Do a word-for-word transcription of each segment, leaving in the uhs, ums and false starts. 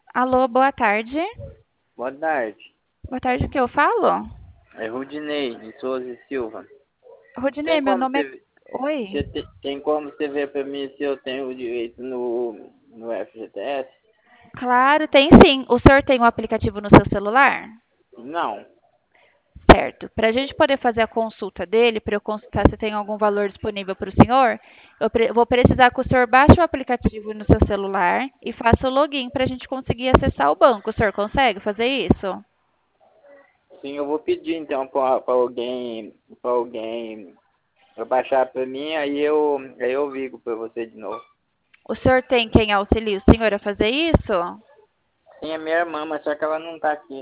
Alô, boa tarde. Boa tarde. Boa tarde, o que eu falo? É Rudinei, de Souza e Silva. Rodinei, Tem meu como nome é... você, Oi? você te- tem como você ver pra mim se eu tenho o direito no, no F G T S? Claro, tem sim. O senhor tem um aplicativo no seu celular? Não. Certo. Para a gente poder fazer a consulta dele, para eu consultar se tem algum valor disponível para o senhor, eu pre- vou precisar que o senhor baixe o aplicativo no seu celular e faça o login para a gente conseguir acessar o banco. O senhor consegue fazer isso? Sim, eu vou pedir então pra, pra alguém, pra alguém pra baixar pra mim, aí eu, aí eu ligo pra você de novo. O senhor tem quem auxilie o senhor a fazer isso? Sim, é minha irmã, mas só que ela não tá aqui.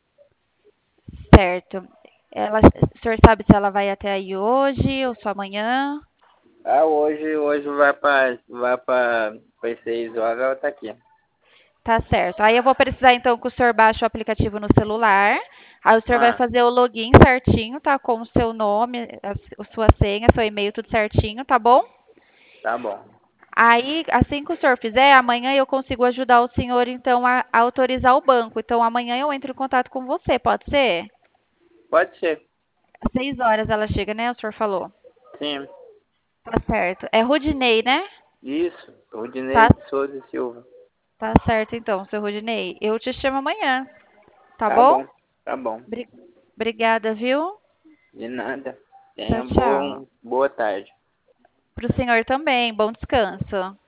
Certo. Ela, o senhor sabe se ela vai até aí hoje ou só amanhã? Ah, hoje, hoje vai pra, vai pra, pra seis horas, ela tá aqui. Tá certo. Aí eu vou precisar então que o senhor baixe o aplicativo no celular. Aí o senhor vai Ah, fazer o login certinho, tá? Com o seu nome, a, a sua senha, seu e-mail, tudo certinho, tá bom? tá bom. Aí, assim que o senhor fizer, amanhã eu consigo ajudar o senhor então a, a autorizar o banco. Então amanhã eu entro em contato com você, pode ser? Pode ser. Às seis horas ela chega, né? O senhor falou. Sim. Tá certo. É Rudinei, né? Isso, Tá, Rudinei de Souza e Silva. tá certo então, seu Rudinei. Eu te chamo amanhã, tá Tá bom? bom, tá bom. Bri- Obrigada, viu? De nada. Tchau, Tenha tchau. bom, boa tarde. Para o senhor também. Bom descanso.